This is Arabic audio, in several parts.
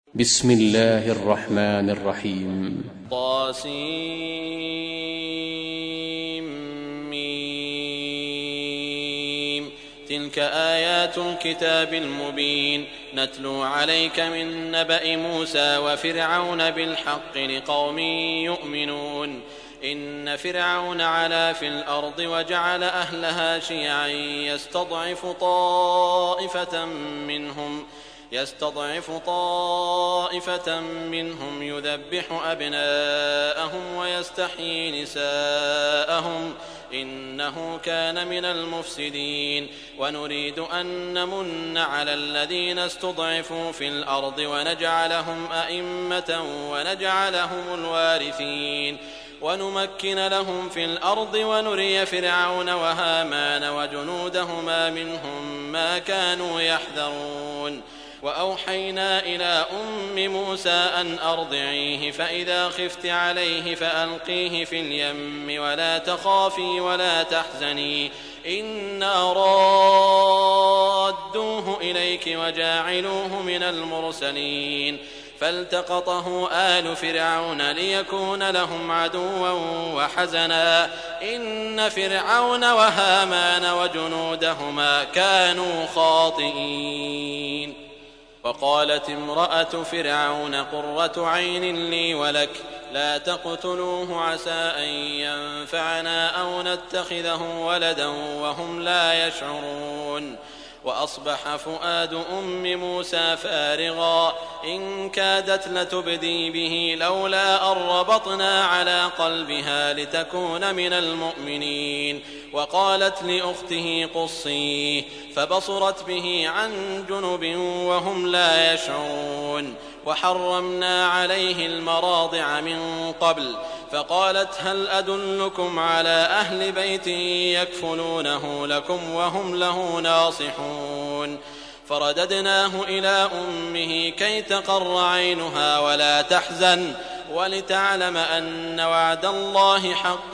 بسم الله الرحمن الرحيم. طاسيم. تلك آيات الكتاب المبين نتلو عليك من نبأ موسى وفرعون بالحق لقوم يؤمنون. إن فرعون علا في الأرض وجعل أهلها شيعا يستضعف طائفة منهم يذبح أبناءهم ويستحيي نساءهم إنه كان من المفسدين. ونريد أن نمن على الذين استضعفوا في الأرض ونجعلهم أئمة ونجعلهم الوارثين ونمكن لهم في الأرض ونري فرعون وهامان وجنودهما منهم ما كانوا يحذرون. وأوحينا إلى أم موسى أن أرضعيه فإذا خفت عليه فألقيه في اليم ولا تخافي ولا تحزني إنا رادوه إليك وجاعلوه من المرسلين. فالتقطه آل فرعون ليكون لهم عدوا وحزنا إن فرعون وهامان وجنودهما كانوا خاطئين. وقالت امرأة فرعون قرة عين لي ولك لا تقتلوه عسى أن ينفعنا أو نتخذه ولدا وهم لا يشعرون. وأصبح فؤاد أم موسى فارغا إن كادت لتبدي به لولا أن ربطنا على قلبها لتكون من المؤمنين. وقالت لأخته قصيه فبصرت به عن جنب وهم لا يشعرون. وحرمنا عليه المراضع من قبل فقالت هل أدلكم على أهل بيت يكفلونه لكم وهم له ناصحون. فرددناه إلى أمه كي تقر عينها ولا تحزن ولتعلم أن وعد الله حق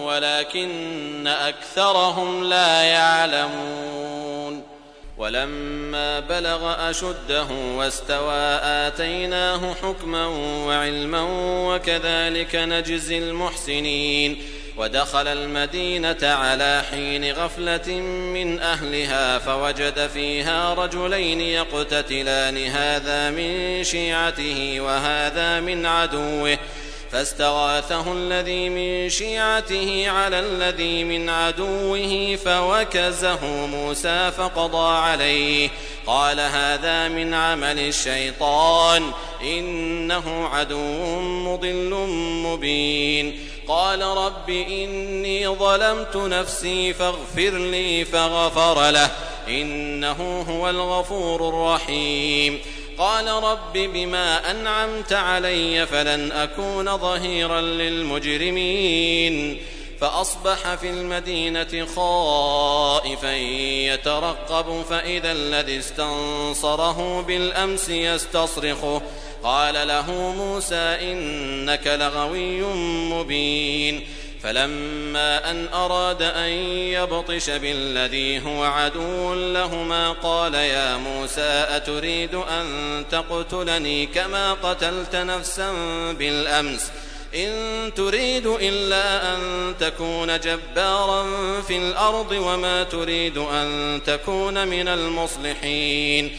ولكن أكثرهم لا يعلمون. ولما بلغ أشده واستوى آتيناه حكما وعلما وكذلك نجزي المحسنين. ودخل المدينة على حين غفلة من أهلها فوجد فيها رجلين يقتتلان هذا من شيعته وهذا من عدوه فاستغاثه الذي من شيعته على الذي من عدوه فوكزه موسى فقضى عليه قال هذا من عمل الشيطان إنه عدو مضل مبين. قال رب إني ظلمت نفسي فاغفر لي فغفر له إنه هو الغفور الرحيم. قال رب بما أنعمت علي فلن أكون ظهيرا للمجرمين. فأصبح في المدينة خائفا يترقب فإذا الذي استنصره بالأمس يستصرخه قال له موسى إنك لغوي مبين. فلما أن أراد أن يبطش بالذي هو عدو لهما قال يا موسى أتريد أن تقتلني كما قتلت نفسا بالأمس إن تريد إلا أن تكون جبارا في الأرض وما تريد أن تكون من المصلحين.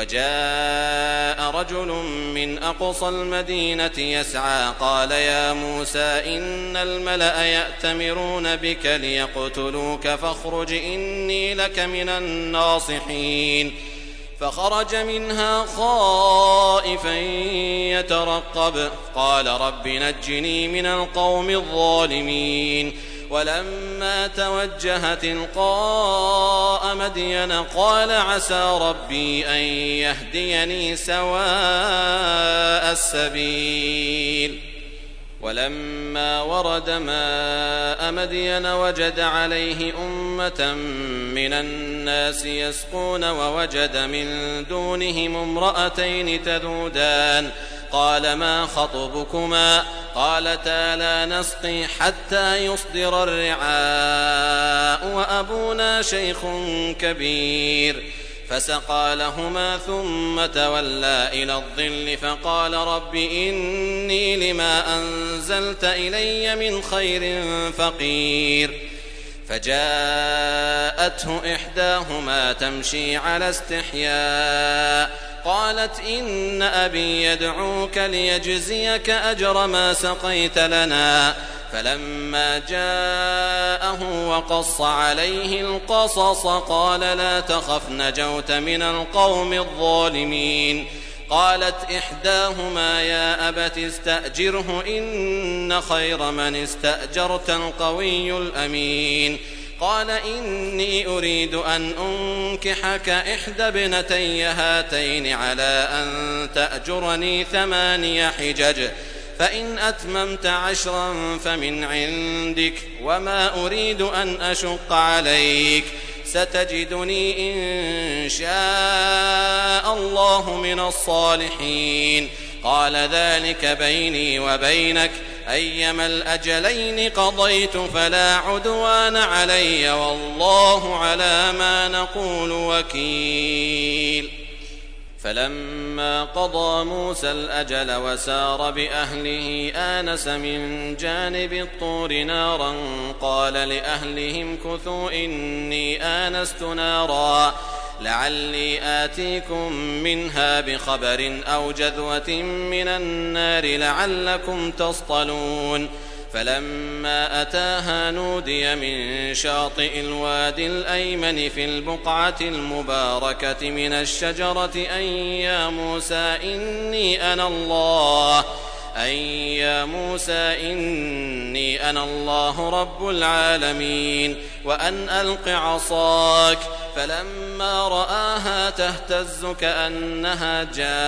وجاء رجل من أقصى المدينة يسعى قال يا موسى إن الملأ يأتمرون بك ليقتلوك فاخرج إني لك من الناصحين. فخرج منها خائفا يترقب قال رب نجني من القوم الظالمين. ولما توجه تلقاء مدين قال عسى ربي أن يهديني سواء السبيل. ولما ورد ماء مدين وجد عليه أمة من الناس يسقون ووجد من دونهم امرأتين تذودان قال ما خطبكما قالتا لا نسقي حتى يصدر الرعاء وأبونا شيخ كبير. فسقى لهما ثم تولى إلى الظل فقال رب إني لما أنزلت إلي من خير فقير. فجاءته إحداهما تمشي على استحياء قالت إن أبي يدعوك ليجزيك أجر ما سقيت لنا. فلما جاءه وقص عليه القصص قال لا تخف نجوت من القوم الظالمين. قالت إحداهما يا أبت استأجره إن خير من استأجرت القوي الأمين. قال إني أريد أن أنكحك إحدى ابنتي هاتين على أن تأجرني 8 حجج فإن أتممت 10 فمن عندك وما أريد أن أشق عليك ستجدني إن شاء الله من الصالحين. قال ذلك بيني وبينك أيما الأجلين قضيت فلا عدوان علي والله على ما نقول وكيل. فلما قضى موسى الأجل وسار بأهله آنس من جانب الطور نارا قال لأهلهم كثوا إني آنست نارا لعلي آتيكم منها بخبر أو جذوة من النار لعلكم تصطلون. فلما أتاها نودي من شاطئ الوادي الأيمن في البقعة المباركة من الشجرة أن يا موسى إني أنا الله رب العالمين وأن ألق عصاك. فلما رآها تهتز كأنها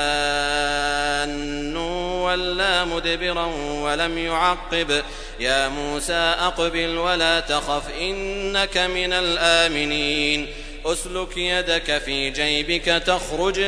جان ولا مدبرا ولم يعقب يا موسى أقبل ولا تخف إنك من الآمنين. أسلك يدك في جيبك تخرج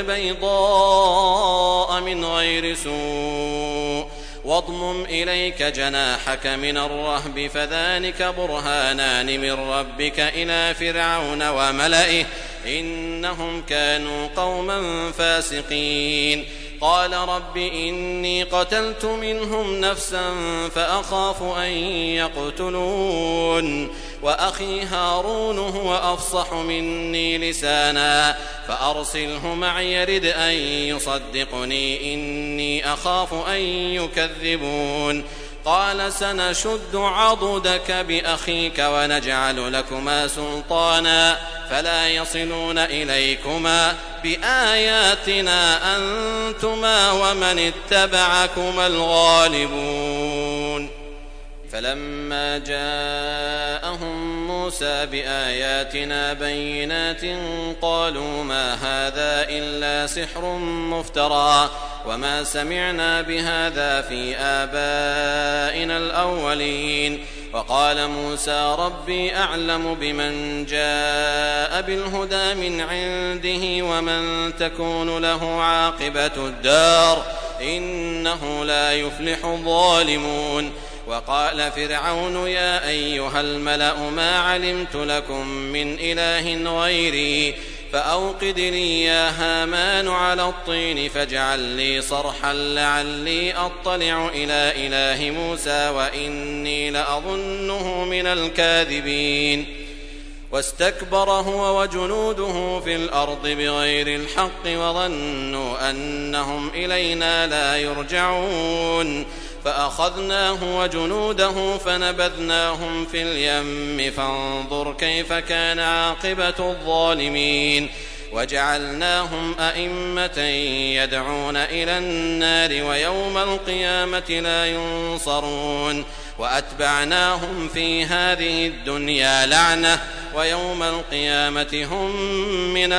بيضاء من غير سوء واضمم إليك جناحك من الرهب فذلك برهانان من ربك إلى فرعون وملئه إنهم كانوا قوما فاسقين. قال رب إني قتلت منهم نفسا فأخاف أن يقتلون وأخي هارون هو أفصح مني لسانا فأرسله معي يرد أن يصدقني إني أخاف أن يكذبون. قال سنشد عضدك بأخيك ونجعل لكما سلطانا فلا يصلون إليكما بآياتنا أنتما ومن اتبعكما الغالبون. فلما جاءهم موسى بآياتنا بينات قالوا ما هذا إلا سحر مفترى وما سمعنا بهذا في آبائنا الأولين. وقال موسى ربي أعلم بمن جاء بالهدى من عنده ومن تكون له عاقبة الدار إنه لا يفلح الظالمون. وقال فرعون يا أيها الملأ ما علمت لكم من إله غيري فأوقد لي يا هامان على الطين فاجعل لي صرحا لعلي أطلع إلى إله موسى وإني لأظنه من الكاذبين. واستكبر هو وجنوده في الأرض بغير الحق وظنوا أنهم إلينا لا يرجعون فأخذناه وجنوده فنبذناهم في اليم فانظر كيف كان عاقبة الظالمين. وجعلناهم أئمة يدعون إلى النار ويوم القيامة لا ينصرون وأتبعناهم في هذه الدنيا لعنة ويوم القيامة هم من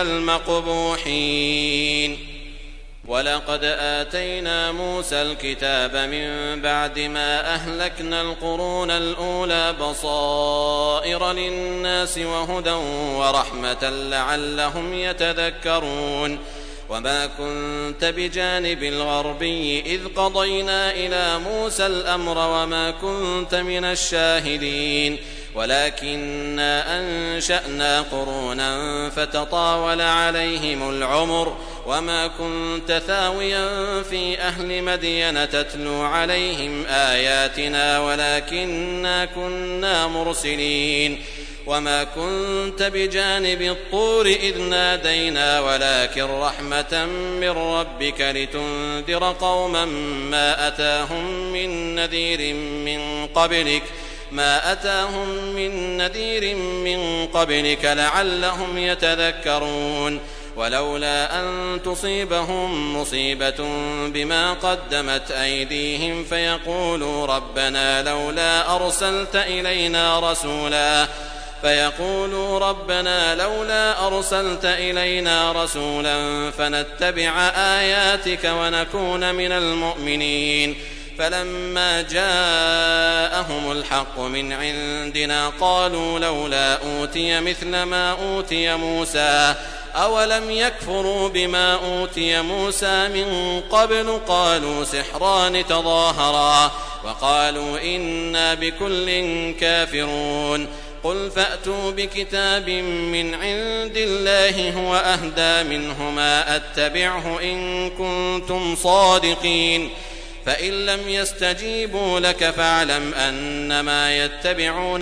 المقبوحين. ولقد آتينا موسى الكتاب من بعد ما أهلكنا القرون الأولى بصائر للناس وهدى ورحمة لعلهم يتذكرون. وما كنت بجانب الغربي إذ قضينا إلى موسى الأمر وما كنت من الشاهدين ولكننا أنشأنا قرونا فتطاول عليهم العمر وما كنت ثاويا في أهل مدين تتلو عليهم آياتنا ولكننا كنا مرسلين وما كنت بجانب الطور إذ نادينا ولكن رحمة من ربك لتنذر قوما ما أتاهم من نذير من قبلك لعلهم يتذكرون ولولا أن تصيبهم مصيبة بما قدمت أيديهم فيقولوا ربنا لولا أرسلت إلينا رسولا فنتبع آياتك ونكون من المؤمنين فلما جاءهم الحق من عندنا قالوا لولا أوتي مثل ما أوتي موسى أولم يكفروا بما أوتي موسى من قبل قالوا سحران تظاهرا وقالوا إنا بكل كافرون قل فأتوا بكتاب من عند الله هو أهدى منهما أتبعه إن كنتم صادقين فإن لم يستجيبوا لك فاعلم أنما يتبعون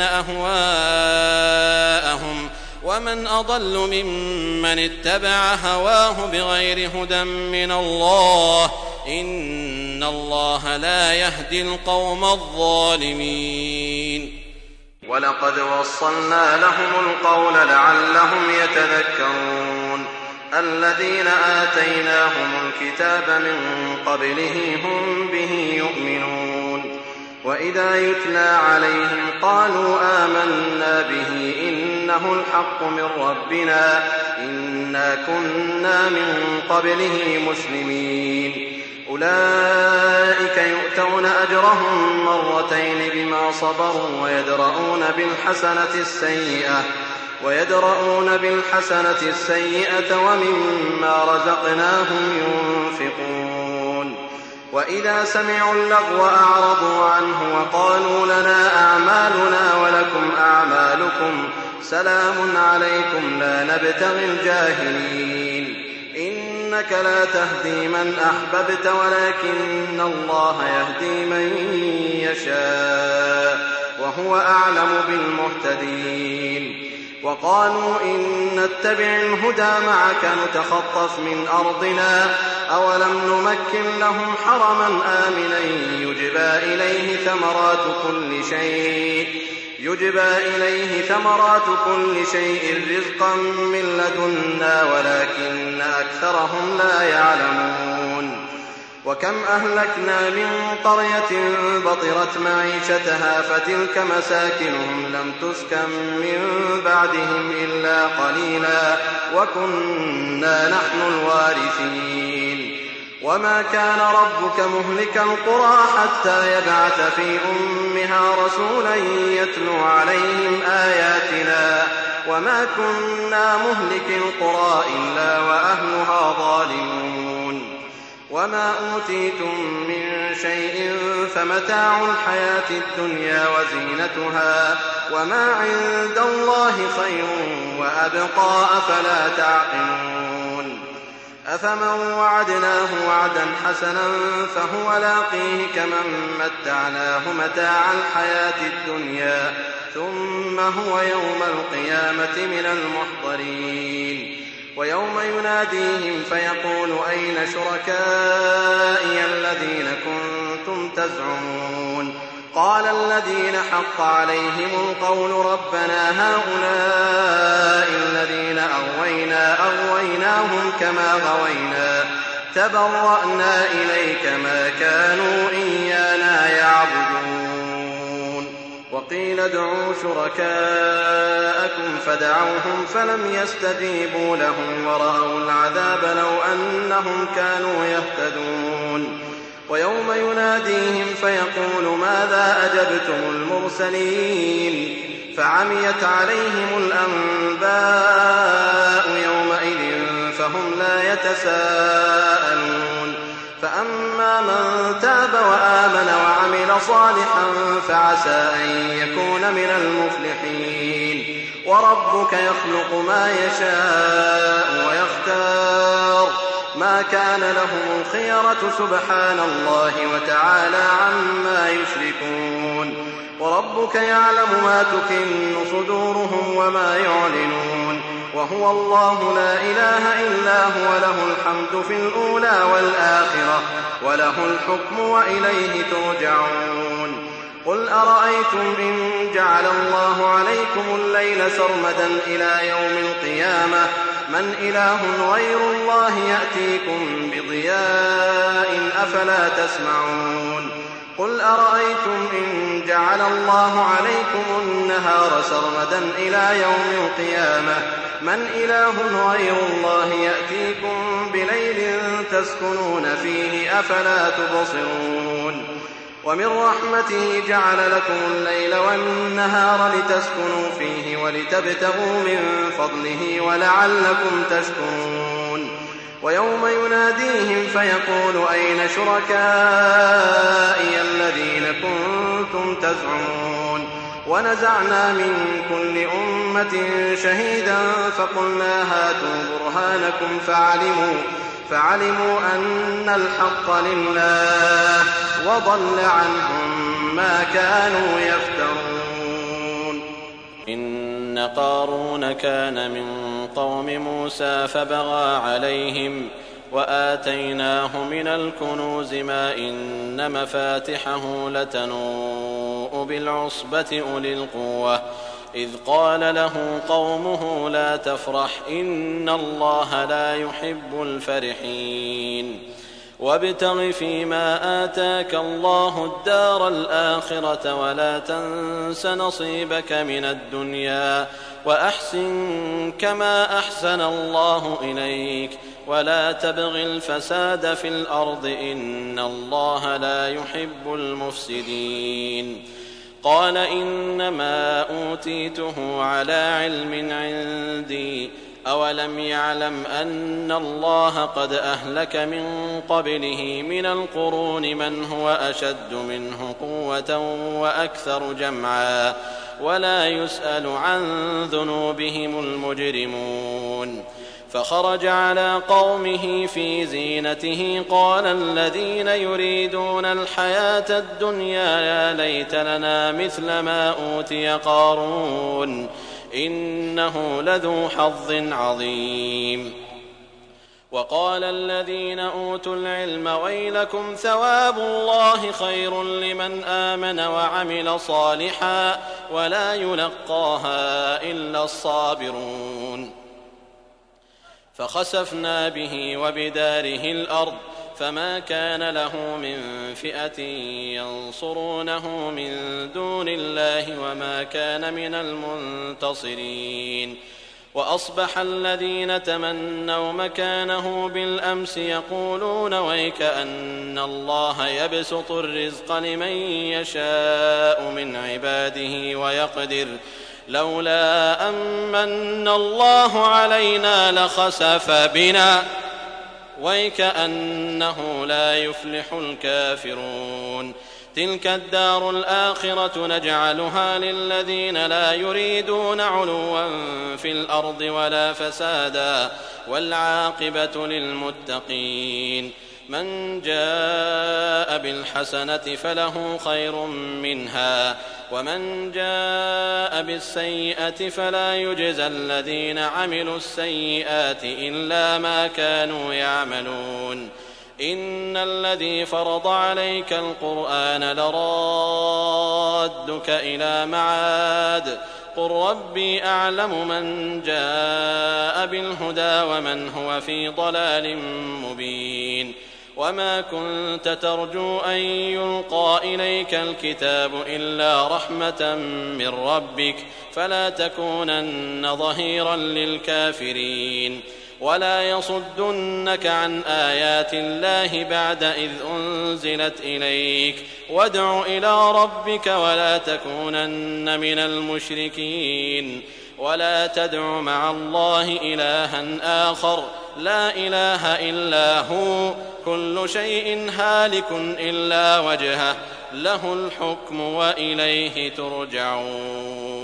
أهواءهم ومن أضل ممن اتبع هواه بغير هدى من الله إن الله لا يهدي القوم الظالمين ولقد وصلنا لهم القول لعلهم يتذكرون الذين آتيناهم الكتاب من قبله هم به يؤمنون وإذا يتلى عليهم قالوا آمنا به إنه الحق من ربنا إنا كنا من قبله مسلمين أولئك يؤتون أجرهم مرتين بما صبروا ويدرؤون بالحسنة السيئة ومما رزقناهم ينفقون وإذا سمعوا اللغو أعرضوا عنه وقالوا لنا أعمالنا ولكم أعمالكم سلام عليكم لا نبتغي الجاهلين إنك لا تهدي من أحببت ولكن الله يهدي من يشاء وهو أعلم بالمهتدين وقالوا إن نتبع الهدى معك نتخطف من أرضنا أولم نمكن لهم حرما آمنا يجبى إليه ثمرات كل شيء رزقا من لدنا ولكن أكثرهم لا يعلمون وكم أهلكنا من قرية بطرت معيشتها فتلك مساكنهم لم تسكن من بعدهم إلا قليلا وكنا نحن الوارثين وما كان ربك مهلك القرى حتى يبعث في أمها رسولا يتلو عليهم آياتنا وما كنا مهلك القرى إلا وأهلها ظالمون وما أوتيتم من شيء فمتاع الحياة الدنيا وزينتها وما عند الله خير وأبقى أفلا تعقلون أفمن وعدناه وعدا حسنا فهو لاقيه كمن متعناه متاع الحياة الدنيا ثم هو يوم القيامة من المحضرين ويوم يناديهم فيقول أين شركائي الذين كنتم تزعمون قال الذين حق عليهم القول ربنا هؤلاء الذين أغويناهم كما غوينا تبرأنا إليك ما كانوا إيانا يعبدون وقيل ادعوا شركاءكم فدعوهم فلم يستجيبوا لهم ورأوا العذاب لو أنهم كانوا يهتدون ويوم يناديهم فيقول ماذا أجبتم المرسلين فعميت عليهم الأنباء يومئذ فهم لا يتساءلون فأما من تاب وآمن وعمل صالحا فعسى أن يكون من المفلحين. وربك يخلق ما يشاء ويختار ما كان لهم الخيرة سبحان الله وتعالى عما يشركون. وربك يعلم ما تكن صدورهم وما يعلنون وهو الله لا إله إلا هو له الحمد في الأولى والآخرة وله الحكم وإليه ترجعون. قل أرأيتم إن جعل الله عليكم الليل سرمدا إلى يوم القيامة من إله غير الله يأتيكم بضياء أفلا تسمعون. قل أرأيتم إن جعل الله عليكم النهار سرمدا إلى يوم القيامة من إله غير الله يأتيكم بليل تسكنون فيه أفلا تبصرون. ومن رحمته جعل لكم الليل والنهار لتسكنوا فيه ولتبتغوا من فضله ولعلكم تشكرون. ويوم يناديهم فيقول أين شركائي الذين كنتم تزعمون. ونزعنا من كل أمة شهيدا فقلنا هاتوا برهانكم فعلموا أن الحق لله وضل عنهم ما كانوا يفترون. إن قارون كان من قوم موسى فبغى عليهم وآتيناه من الكنوز ما إن مفاتحه لتنوء بالعصبة أولي القوة إذ قال له قومه لا تفرح إن الله لا يحب الفرحين. وابتغ فيما آتاك الله الدار الآخرة ولا تنس نصيبك من الدنيا وأحسن كما أحسن الله إليك ولا تبغ الفساد في الأرض إن الله لا يحب المفسدين. قال إنما أوتيته على علم عندي أولم يعلم أن الله قد أهلك من قبله من القرون من هو أشد منه قوة وأكثر جمعا ولا يسأل عن ذنوبهم المجرمون. فخرج على قومه في زينته قال الذين يريدون الحياة الدنيا يا ليت لنا مثل ما أوتي قارون إنه لذو حظ عظيم. وقال الذين أوتوا العلم ويلكم ثواب الله خير لمن آمن وعمل صالحا ولا يلقاها إلا الصابرون. فخسفنا به وبداره الأرض فما كان له من فئة ينصرونه من دون الله وما كان من المنتصرين. وأصبح الذين تمنوا مكانه بالأمس يقولون ويك أن الله يبسط الرزق لمن يشاء من عباده ويقدر لولا أمن الله علينا لخسف بنا ويكأنه لا يفلح الكافرون. تلك الدار الآخرة نجعلها للذين لا يريدون علوا في الأرض ولا فسادا والعاقبة للمتقين. من جاء بالحسنة فله خير منها ومن جاء بالسيئة فلا يجزى الذين عملوا السيئات إلا ما كانوا يعملون. إن الذي فرض عليك القرآن لرادك إلى معاد قل ربي أعلم من جاء بالهدى ومن هو في ضلال مبين. وما كنت ترجو أن يلقى إليك الكتاب إلا رحمة من ربك فلا تكونن ظهيرا للكافرين. ولا يصدنك عن آيات الله بعد إذ أنزلت إليك وادع إلى ربك ولا تكونن من المشركين. ولا تدع مع الله إلها آخر لا إله إلا هو كل شيء هالك إلا وجهه له الحكم وإليه ترجعون.